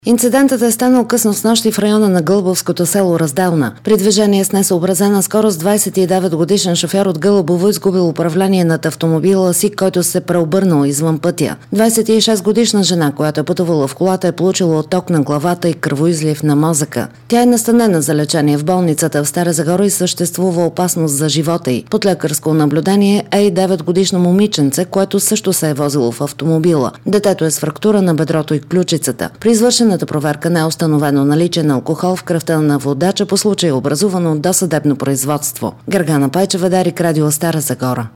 Инцидентът е станал късно снощи в района на Гълъбовското село Разделна. При движение с несъобразена скорост 29-годишен шофьор от Гълъбово изгубил управление над автомобила си, който се преобърнал извън пътя. 26-годишна жена, която е пътувала в колата, е получила отток на главата и кръвоизлив на мозъка. Тя е настанена за лечение в болницата в Стара Загора и съществува опасност за живота й. Под лекарско наблюдение е и 9-годишно момиченце, което също се е возило в автомобила. Детето е с фрактура на бедрото и ключицата. При извършената проверка не е установено наличие на алкохол в кръвта на водача, по случай образувано досъдебно производство. Гергана Пайчева, Дарик, Радио Стара Загора.